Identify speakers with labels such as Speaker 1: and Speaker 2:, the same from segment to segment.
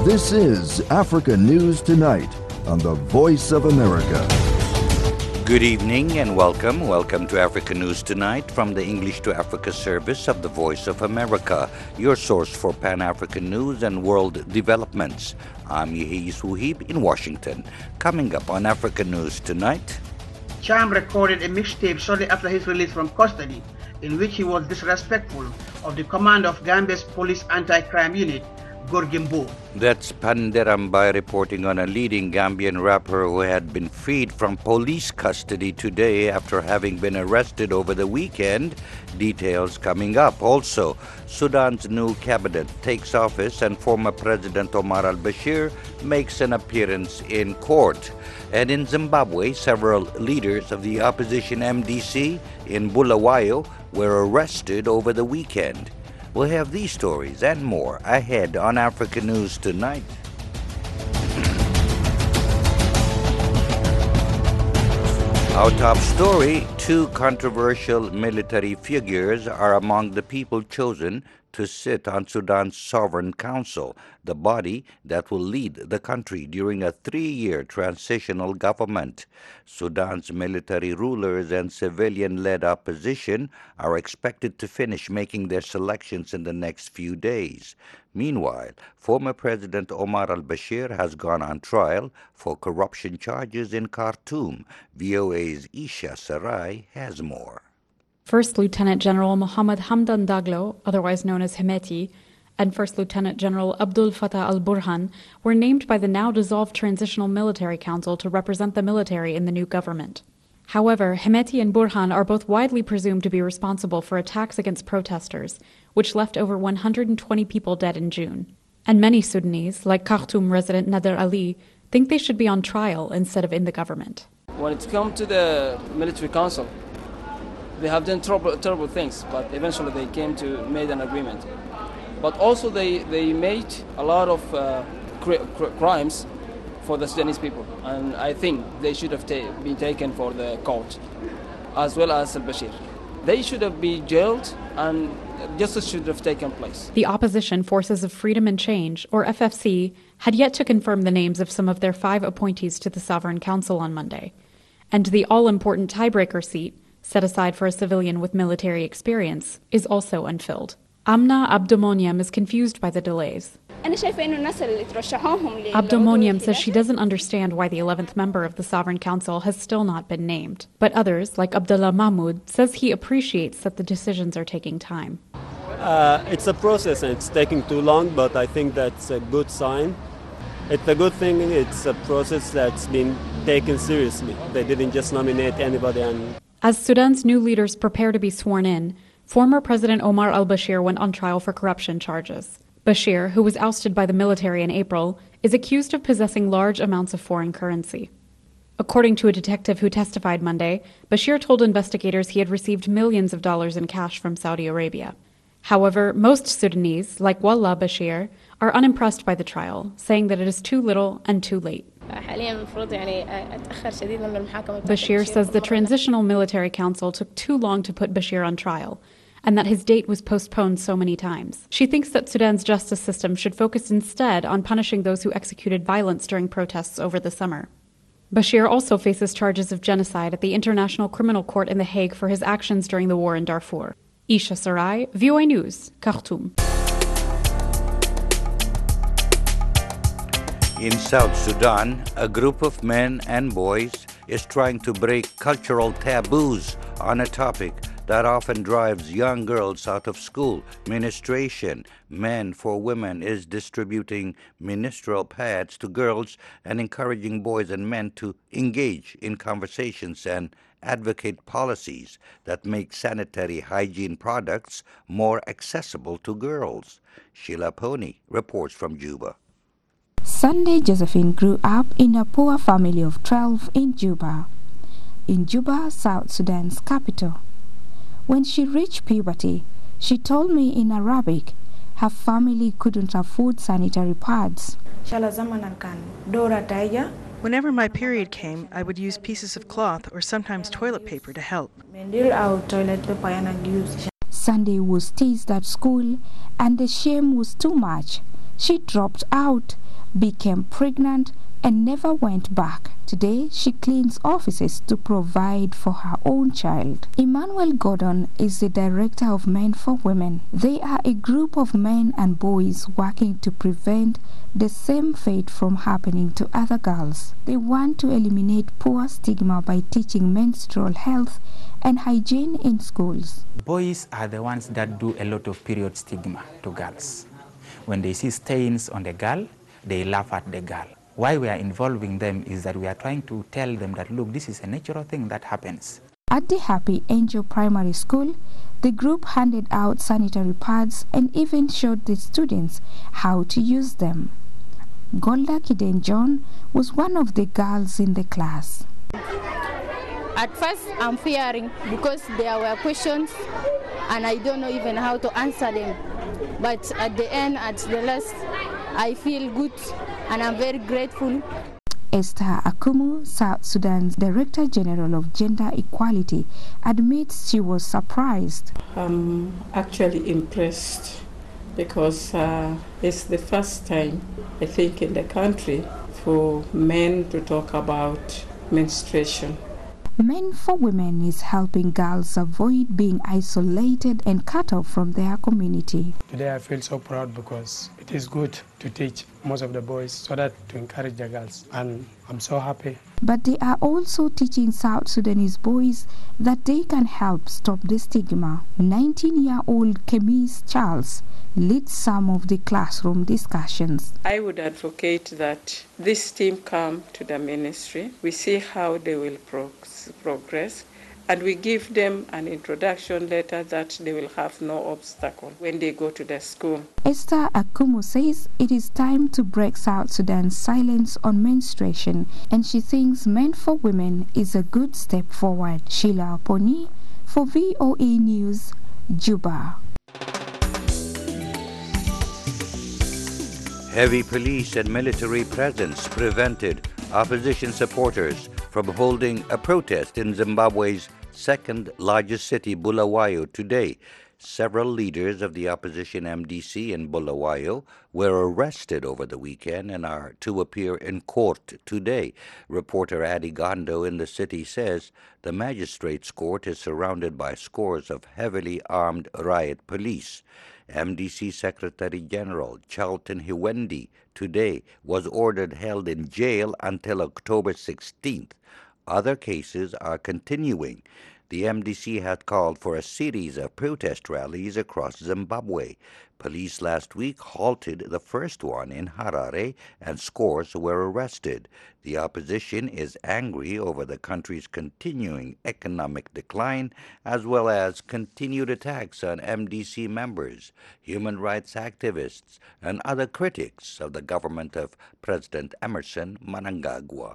Speaker 1: This is Africa News Tonight on the Voice of America.
Speaker 2: Good evening and welcome. Welcome to Africa News Tonight from the English to Africa service of the Voice of America, your source for Pan-African news and world developments. I'm Yehi Suhib in Washington. Coming up on Africa News Tonight.
Speaker 3: Cham recorded a mixtape shortly after his release from custody, in which he was disrespectful of the commander of Gambia's police anti-crime unit, Gorgimbo.
Speaker 2: That's Panderambai reporting on a leading Gambian rapper who had been freed from police custody today after having been arrested over the weekend. Details coming up. Also, Sudan's new cabinet takes office and former President Omar al-Bashir makes an appearance in court. And in Zimbabwe, several leaders of the opposition MDC in Bulawayo were arrested over the weekend. We'll have these stories and more ahead on Africa News Tonight. Our top story, two controversial military figures are among the people chosen to sit on Sudan's Sovereign Council, the body that will lead the country during a 3-year transitional government. Sudan's military rulers and civilian-led opposition are expected to finish making their selections in the next few days. Meanwhile, former President Omar al-Bashir has gone on trial for corruption charges in Khartoum. VOA's Isha Sarai has more.
Speaker 4: First Lieutenant General Mohammed Hamdan Daglo, otherwise known as Hemeti, and First Lieutenant General Abdul Fattah al-Burhan were named by the now-dissolved Transitional Military Council to represent the military in the new government. However, Hemeti and Burhan are both widely presumed to be responsible for attacks against protesters, which left over 120 people dead in June. And many Sudanese, like Khartoum resident Nader Ali, think they should be on trial instead of in the government.
Speaker 5: When it comes to the military council, they have done terrible things, but eventually they came to made an agreement. But also they made a lot of crimes for the Sudanese people, and I think they should have been taken for the court, as well as al-Bashir. They should have been jailed, and justice should have taken place.
Speaker 4: The opposition Forces of Freedom and Change, or FFC, had yet to confirm the names of some of their 5 appointees to the Sovereign Council on Monday. And the all-important tiebreaker seat, set aside for a civilian with military experience, is also unfilled. Amna Abdomoniam is confused by the delays. Abdomoniam says she doesn't understand why the 11th member of the Sovereign Council has still not been named. But others, like Abdullah Mahmoud, says he appreciates that the decisions are taking time.
Speaker 6: It's a process and it's taking too long, but I think that's a good sign. It's a good thing it's a process that's been taken seriously. They didn't just nominate anybody.
Speaker 4: As Sudan's new leaders prepare to be sworn in, former President Omar al-Bashir went on trial for corruption charges. Bashir, who was ousted by the military in April, is accused of possessing large amounts of foreign currency. According to a detective who testified Monday, Bashir told investigators he had received millions of dollars in cash from Saudi Arabia. However, most Sudanese, like Wallah Bashir, are unimpressed by the trial, saying that it is too little and too late. Bashir says the Transitional Military Council took too long to put Bashir on trial, and that his date was postponed so many times. She thinks that Sudan's justice system should focus instead on punishing those who executed violence during protests over the summer. Bashir also faces charges of genocide at the International Criminal Court in The Hague for his actions during the war in Darfur. Isha Sarai, VOA News, Khartoum.
Speaker 2: In South Sudan, a group of men and boys is trying to break cultural taboos on a topic that often drives young girls out of school: menstruation. Men for Women is distributing menstrual pads to girls and encouraging boys and men to engage in conversations and advocate policies that make sanitary hygiene products more accessible to girls. Sheila Pony reports from Juba.
Speaker 7: Sunday Josephine grew up in a poor family of 12 in Juba, South Sudan's capital. When she reached puberty, she told me in Arabic her family couldn't afford sanitary pads.
Speaker 8: Whenever my period came, I would use pieces of cloth or sometimes toilet paper to help.
Speaker 7: Sunday was teased at school and the shame was too much. She dropped out, became pregnant, and never went back. Today, she cleans offices to provide for her own child. Emmanuel Gordon is the director of Men for Women. They are a group of men and boys working to prevent the same fate from happening to other girls. They want to eliminate poor stigma by teaching menstrual health and hygiene in schools.
Speaker 9: Boys are the ones that do a lot of period stigma to girls. When they see stains on the girl, they laugh at the girl. Why we are involving them is that we are trying to tell them that, look, this is a natural thing that happens.
Speaker 7: At the Happy Angel Primary School, the group handed out sanitary pads and even showed the students how to use them. Golda Kiden John was one of the girls in the class.
Speaker 10: At first, I'm fearing because there were questions and I don't know even how to answer them. But at the end, at the last, I feel good and I'm very grateful.
Speaker 7: Esther Akumu, South Sudan's Director General of Gender Equality, admits she was surprised.
Speaker 11: I'm actually impressed because it's the first time, I think, in the country for men to talk about menstruation.
Speaker 7: Men for Women is helping girls avoid being isolated and cut off from their community.
Speaker 12: Today I feel so proud because it is good to teach most of the boys so that to encourage the girls, and I'm so happy.
Speaker 7: But they are also teaching South Sudanese boys that they can help stop the stigma. 19-year-old Kemis Charles leads some of the classroom discussions.
Speaker 11: I would advocate that this team come to the ministry. We see how they will progress, and we give them an introduction letter that they will have no obstacle when they go to the school.
Speaker 7: Esther Akumu says it is time to break South Sudan's silence on menstruation, and she thinks Men for Women is a good step forward. Sheila Poni for VOA News, Juba.
Speaker 2: Heavy police and military presence prevented opposition supporters from holding a protest in Zimbabwe's second largest city, Bulawayo, today. Several leaders of the opposition MDC in Bulawayo were arrested over the weekend and are to appear in court today. Reporter Adi Gondo in the city says the magistrates' court is surrounded by scores of heavily armed riot police. MDC Secretary General Charlton Hiwendi today was ordered held in jail until October 16th. Other cases are continuing. The MDC had called for a series of protest rallies across Zimbabwe. Police last week halted the first one in Harare, and scores were arrested. The opposition is angry over the country's continuing economic decline, as well as continued attacks on MDC members, human rights activists, and other critics of the government of President Emerson Mnangagwa.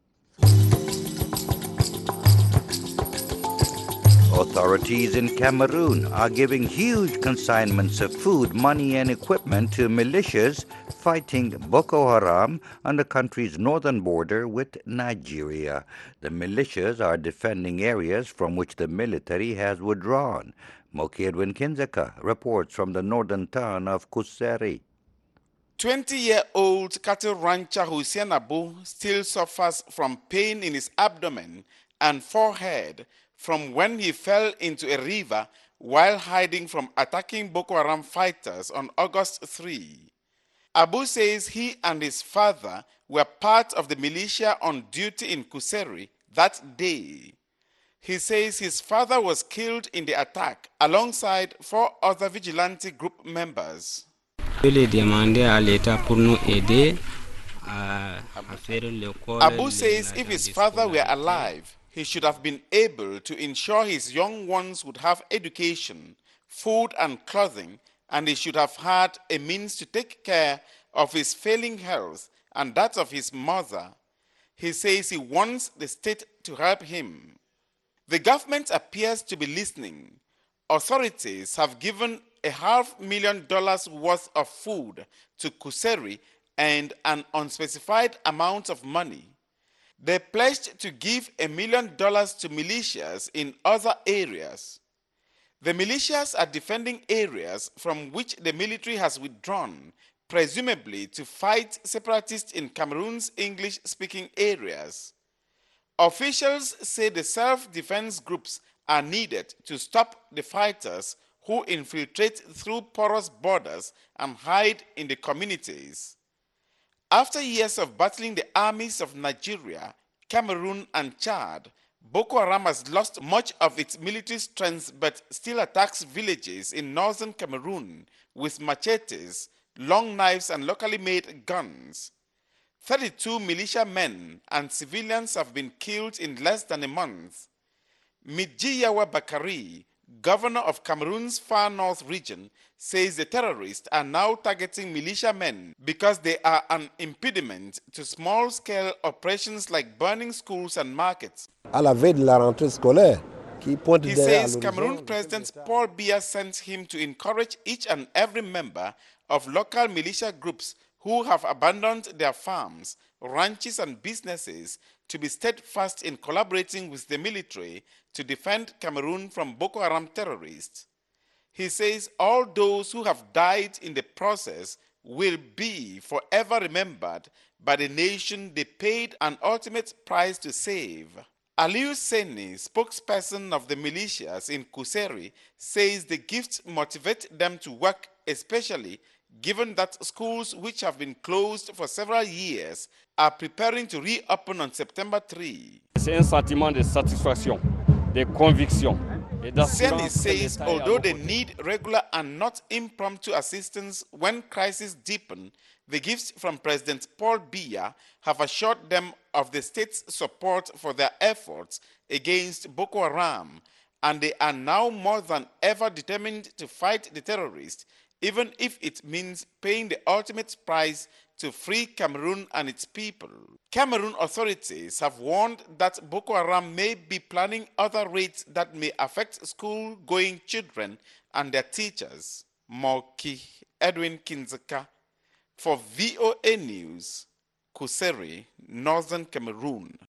Speaker 2: Authorities in Cameroon are giving huge consignments of food, money, and equipment to militias fighting Boko Haram on the country's northern border with Nigeria. The militias are defending areas from which the military has withdrawn. Moki Edwin Kinzeka reports from the northern town of Kuseri.
Speaker 13: 20-year-old cattle rancher Hussein Abu still suffers from pain in his abdomen and forehead from when he fell into a river while hiding from attacking Boko Haram fighters on August 3. Abu says he and his father were part of the militia on duty in Kuseri that day. He says his father was killed in the attack alongside 4 other vigilante group members.
Speaker 14: Abu
Speaker 13: says if his father were alive, he should have been able to ensure his young ones would have education, food and clothing, and he should have had a means to take care of his failing health and that of his mother. He says he wants the state to help him. The government appears to be listening. Authorities have given $500,000 worth of food to Kuseri and an unspecified amount of money. They pledged to give $1 million to militias in other areas. The militias are defending areas from which the military has withdrawn, presumably to fight separatists in Cameroon's English-speaking areas. Officials say the self-defense groups are needed to stop the fighters who infiltrate through porous borders and hide in the communities. After years of battling the armies of Nigeria, Cameroon, and Chad, Boko Haram has lost much of its military strength but still attacks villages in northern Cameroon with machetes, long knives, and locally made guns. 32 militiamen and civilians have been killed in less than a month. Midjiyawa Bakari, governor of Cameroon's far north region, says the terrorists are now targeting militiamen because they are an impediment to small-scale operations like burning schools and markets. He says Cameroon President Paul Biya sent him to encourage each and every member of local militia groups who have abandoned their farms, ranches, and businesses to be steadfast in collaborating with the military to defend Cameroon from Boko Haram terrorists. He says all those who have died in the process will be forever remembered by the nation they paid an ultimate price to save. Aliou Seni, spokesperson of the militias in Kuseri, says the gifts motivate them to work, especially given that schools which have been closed for several years are preparing to reopen on September 3.
Speaker 14: C'est un sentiment de satisfaction, de conviction.
Speaker 13: Seni says although they need regular and not impromptu assistance when crises deepen, the gifts from President Paul Biya have assured them of the state's support for their efforts against Boko Haram, and they are now more than ever determined to fight the terrorists, even if it means paying the ultimate price to free Cameroon and its people. Cameroon authorities have warned that Boko Haram may be planning other raids that may affect school-going children and their teachers. Moki Edwin Kinzeka for VOA News, Kuseri, Northern Cameroon.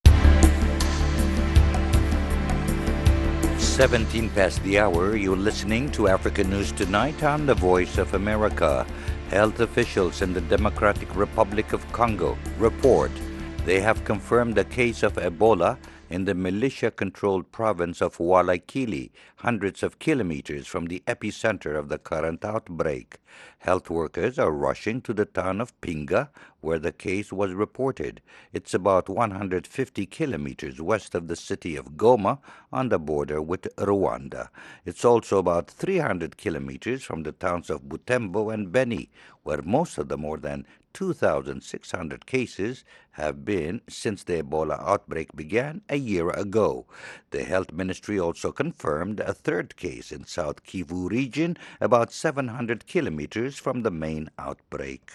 Speaker 2: 17 past the hour, you're listening to Africa News Tonight on the Voice of America. Health officials in the Democratic Republic of Congo report they have confirmed a case of Ebola in the militia-controlled province of Walikili, hundreds of kilometers from the epicenter of the current outbreak. Health workers are rushing to the town of Pinga, where the case was reported. It's about 150 kilometers west of the city of Goma, on the border with Rwanda. It's also about 300 kilometers from the towns of Butembo and Beni, where most of the more than 2,600 cases have been since the Ebola outbreak began a year ago. The Health Ministry also confirmed a third case in South Kivu region, about 700 kilometers from the main outbreak.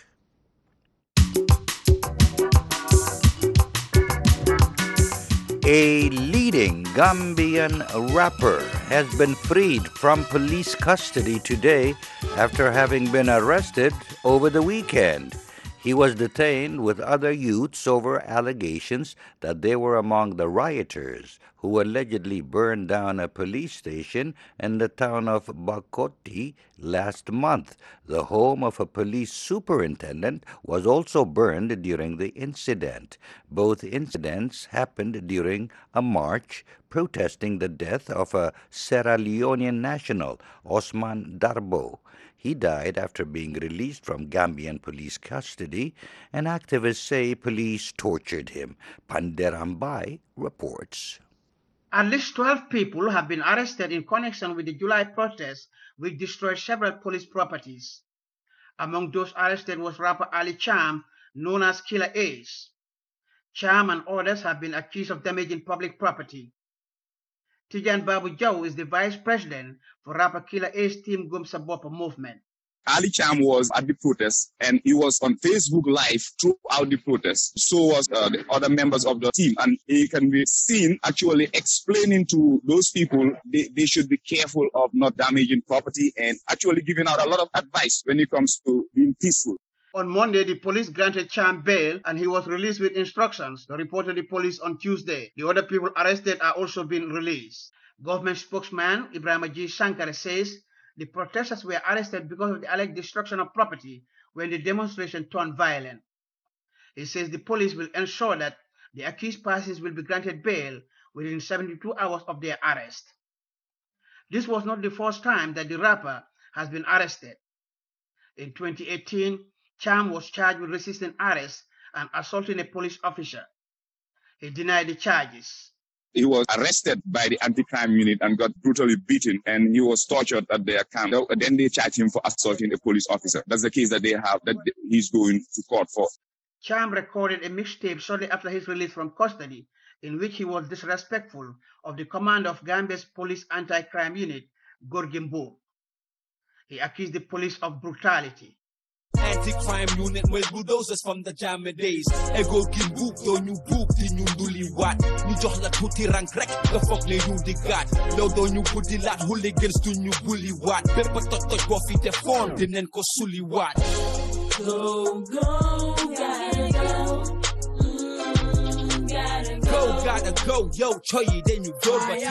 Speaker 2: A leading Gambian rapper has been freed from police custody today after having been arrested over the weekend. He was detained with other youths over allegations that they were among the rioters who allegedly burned down a police station in the town of Bakoti last month. The home of a police superintendent was also burned during the incident. Both incidents happened during a march protesting the death of a Sierra Leonean national, Osman Darbo. He died after being released from Gambian police custody, and activists say police tortured him. Panderambai reports.
Speaker 3: At least 12 people have been arrested in connection with the July protests, which destroyed several police properties. Among those arrested was rapper Ali Cham, known as Killer Ace. Cham and others have been accused of damaging public property. Tijan Babu Joe is the vice president for rapper Killer Ace Team Gumsa Bopa movement.
Speaker 15: Ali Cham was at the protest and he was on Facebook Live throughout the protest. So was the other members of the team. And he can be seen actually explaining to those people they should be careful of not damaging property and actually giving out a lot of advice when it comes to being peaceful.
Speaker 3: On Monday, the police granted Cham bail and he was released with instructions, reported the police on Tuesday. The other people arrested are also being released. Government spokesman Ibrahim G. Sankare says the protesters were arrested because of the alleged destruction of property when the demonstration turned violent. He says the police will ensure that the accused persons will be granted bail within 72 hours of their arrest. This was not the first time that the rapper has been arrested. In 2018, Cham was charged with resisting arrest and assaulting a police officer. He denied the charges.
Speaker 15: He was arrested by the anti-crime unit and got brutally beaten, and he was tortured at their camp. Then they charged him for assaulting a police officer. That's the case that they have, that he's going to court for.
Speaker 3: Cham recorded a mixtape shortly after his release from custody, in which he was disrespectful of the commander of Gambia's police anti-crime unit, Gorgui Mbub. He accused the police of brutality.
Speaker 16: Anti-crime unit with bulldozers from the Jammeh days. Ego Mbub do ñu buub di ñu nduli waat. Ñu jox la tuuti rank rek nga foog ne ñu di gaat. Yow doo ñu buddi laat hooligans du ñu bulli waat. Bépp toj boo fi defoon dinañ ko suli waat. Go, go, gotta go. Gotta go, yo, choy, then you go, but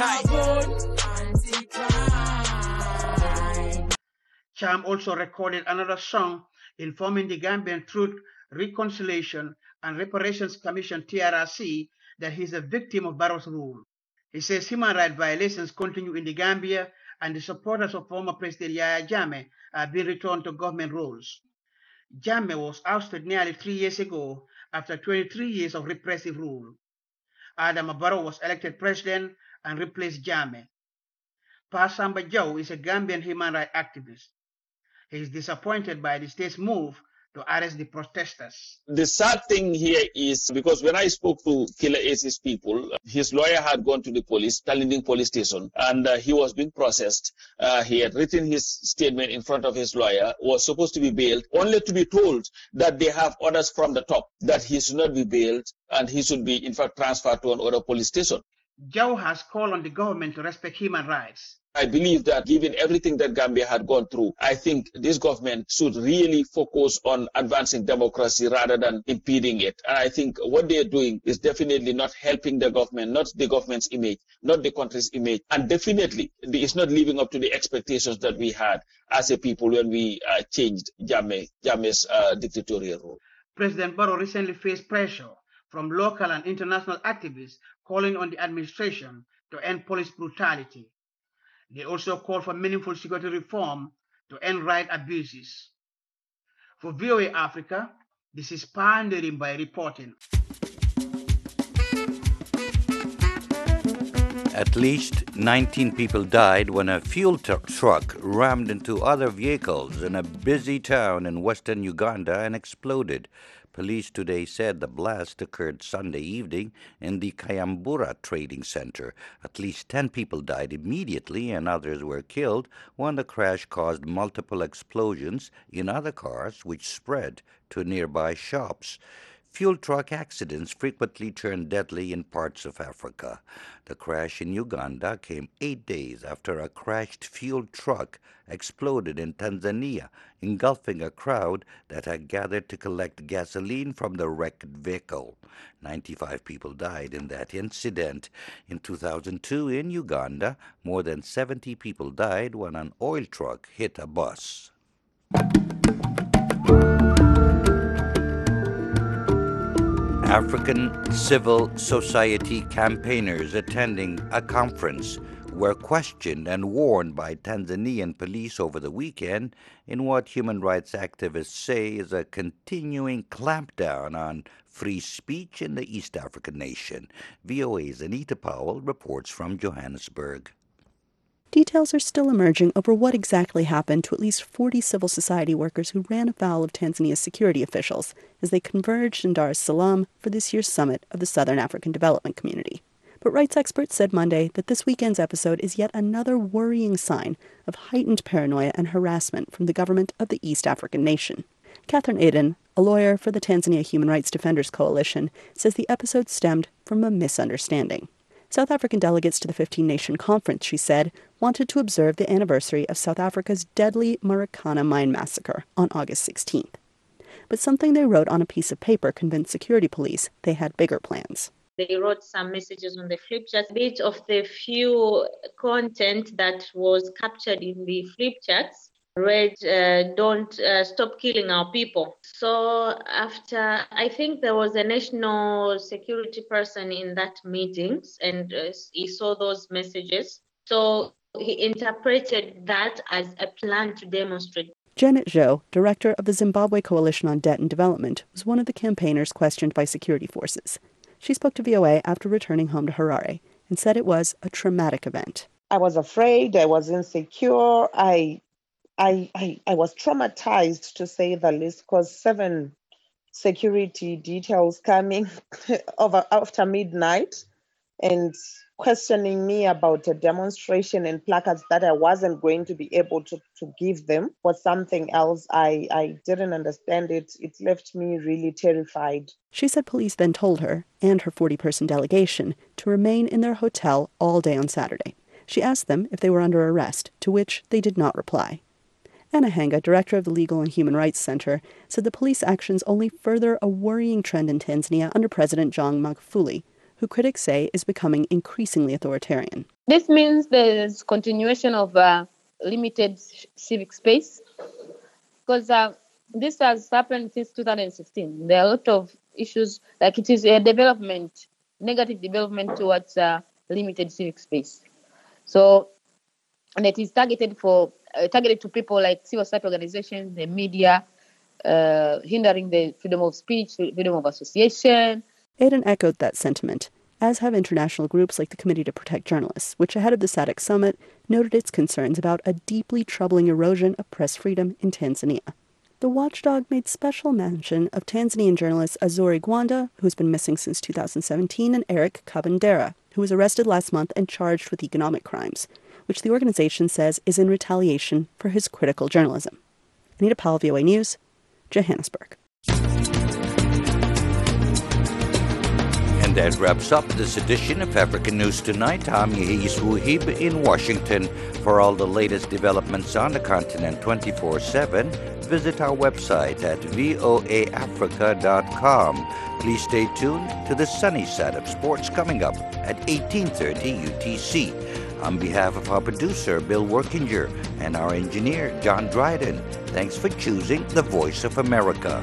Speaker 3: Cham also recorded another song informing the Gambian Truth, Reconciliation and Reparations Commission, TRRC, that he's a victim of Barrow's rule. He says human rights violations continue in the Gambia and the supporters of former President Yahya Jammeh are being returned to government roles. Jammeh was ousted nearly 3 years ago after 23 years of repressive rule. Adama Barrow was elected president and replaced Jammeh. Pa Samba Jaw is a Gambian human rights activist. He is disappointed by the state's move to arrest the protesters.
Speaker 17: The sad thing here is because when I spoke to Killer Ace's people, his lawyer had gone to the police, Talinding police station, and he was being processed. He had written his statement in front of his lawyer, was supposed to be bailed, only to be told that they have orders from the top that he should not be bailed and he should be, in fact, transferred to another police station.
Speaker 3: Jaw has called on the government to respect human rights.
Speaker 17: I believe that given everything that Gambia had gone through, I think this government should really focus on advancing democracy rather than impeding it. And I think what they're doing is definitely not helping the government, not the government's image, not the country's image. And definitely it's not living up to the expectations that we had as a people when we changed Jammeh's dictatorial rule.
Speaker 3: President Barrow recently faced pressure from local and international activists calling on the administration to end police brutality. They also call for meaningful security reform to end right abuses. For VOA Africa, this is Pandering by reporting.
Speaker 2: At least 19 people died when a fuel truck rammed into other vehicles in a busy town in western Uganda and exploded. Police today said the blast occurred Sunday evening in the Kayambura Trading Center. At least 10 people died immediately and others were killed when the crash caused multiple explosions in other cars which spread to nearby shops. Fuel truck accidents frequently turn deadly in parts of Africa. The crash in Uganda came 8 days after a crashed fuel truck exploded in Tanzania, engulfing a crowd that had gathered to collect gasoline from the wrecked vehicle. 95 people died in that incident. In 2002 in Uganda, more than 70 people died when an oil truck hit a bus. African civil society campaigners attending a conference were questioned and warned by Tanzanian police over the weekend in what human rights activists say is a continuing clampdown on free speech in the East African nation. VOA's Anita Powell reports from Johannesburg.
Speaker 18: Details are still emerging over what exactly happened to at least 40 civil society workers who ran afoul of Tanzania's security officials as they converged in Dar es Salaam for this year's summit of the Southern African Development Community. But rights experts said Monday that this weekend's episode is yet another worrying sign of heightened paranoia and harassment from the government of the East African nation. Catherine Aden, a lawyer for the Tanzania Human Rights Defenders Coalition, says the episode stemmed from a misunderstanding. South African delegates to the 15-nation conference, she said, wanted to observe the anniversary of South Africa's deadly Marikana mine massacre on August 16th. But something they wrote on a piece of paper convinced security police they had bigger plans.
Speaker 19: They wrote some messages on the flip chart. A bit of the few content that was captured in the flip charts read, don't stop killing our people. So after, I think there was a national security person in that meetings, and he saw those messages. So he interpreted that as a plan to demonstrate.
Speaker 18: Janet Zhou, director of the Zimbabwe Coalition on Debt and Development, was one of the campaigners questioned by security forces. She spoke to VOA after returning home to Harare and said it was a traumatic event.
Speaker 20: I was afraid, I was insecure, I was traumatized, to say the least, because 7 security details coming after midnight and questioning me about a demonstration and placards that I wasn't going to be able to give them was something else. I didn't understand it. It left me really terrified.
Speaker 18: She said police then told her and her 40-person delegation to remain in their hotel all day on Saturday. She asked them if they were under arrest, to which they did not reply. Anna Hanga, director of the Legal and Human Rights Center, said the police actions only further a worrying trend in Tanzania under President John Magufuli, who critics say is becoming increasingly authoritarian.
Speaker 21: This means there's continuation of limited civic space, because this has happened since 2016. There are a lot of issues, like it is a development, negative development towards limited civic space. So, and it is targeted to people like civil society organizations, the media, hindering the freedom of speech, freedom of association.
Speaker 18: Aiden echoed that sentiment, as have international groups like the Committee to Protect Journalists, which ahead of the SADC summit noted its concerns about a deeply troubling erosion of press freedom in Tanzania. The watchdog made special mention of Tanzanian journalist Azori Gwanda, who's been missing since 2017, and Eric Kabendera, who was arrested last month and charged with economic crimes, which the organization says is in retaliation for his critical journalism. Anita Powell, VOA News, Johannesburg.
Speaker 2: And that wraps up this edition of African News Tonight. I'm Yehis Wuhib in Washington. For all the latest developments on the continent 24/7, visit our website at voaafrica.com. Please stay tuned to the sunny side of sports coming up at 18:30 UTC. On behalf of our producer, Bill Workinger, and our engineer, John Dryden, thanks for choosing the Voice of America.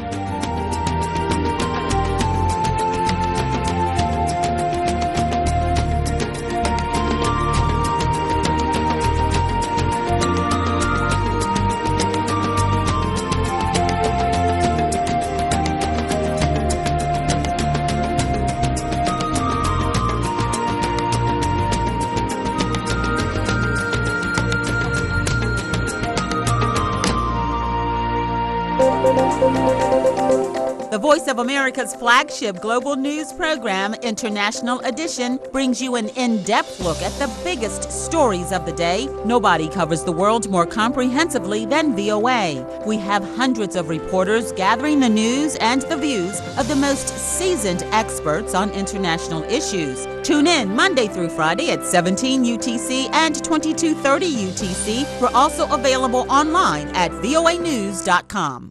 Speaker 22: The Voice of America's flagship global news program, International Edition, brings you an in-depth look at the biggest stories of the day. Nobody covers the world more comprehensively than VOA. We have hundreds of reporters gathering the news and the views of the most seasoned experts on international issues. Tune in Monday through Friday at 17 UTC and 2230 UTC. We're also available online at voanews.com.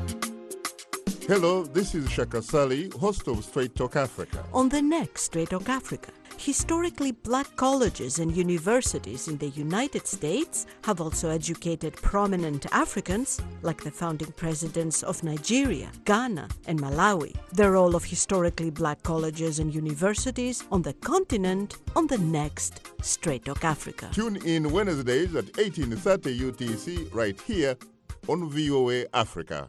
Speaker 23: Hello, this is Shaka Sali, host of Straight Talk Africa.
Speaker 24: On the next Straight Talk Africa, historically black colleges and universities in the United States have also educated prominent Africans, like the founding presidents of Nigeria, Ghana, and Malawi. The role of historically black colleges and universities on the continent on the next Straight Talk Africa.
Speaker 23: Tune in Wednesdays at 18:30 UTC right here on VOA Africa.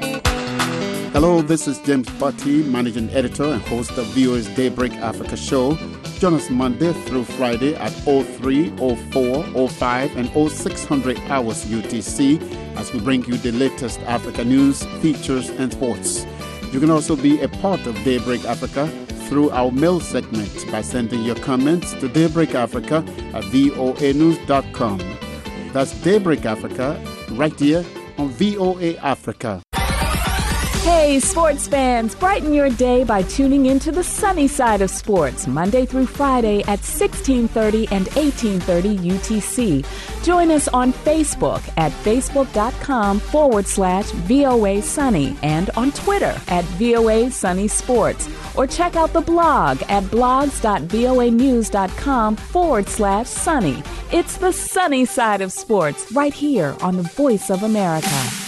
Speaker 25: Hello, this is James Butty, Managing Editor and host of VOA's Daybreak Africa show. Join us Monday through Friday at 03, 04, 05, and 0600 hours UTC as we bring you the latest Africa news, features, and sports. You can also be a part of Daybreak Africa through our mail segment by sending your comments to daybreakafrica@voanews.com. That's Daybreak Africa right here on VOA Africa.
Speaker 1: Hey, sports fans, brighten your day by tuning into the sunny side of sports, Monday through Friday at 1630 and 1830 UTC. Join us on Facebook at facebook.com/VOA Sunny and on Twitter at VOA Sunny Sports. Or check out the blog at blogs.voanews.com/sunny. It's the sunny side of sports right here on the Voice of America.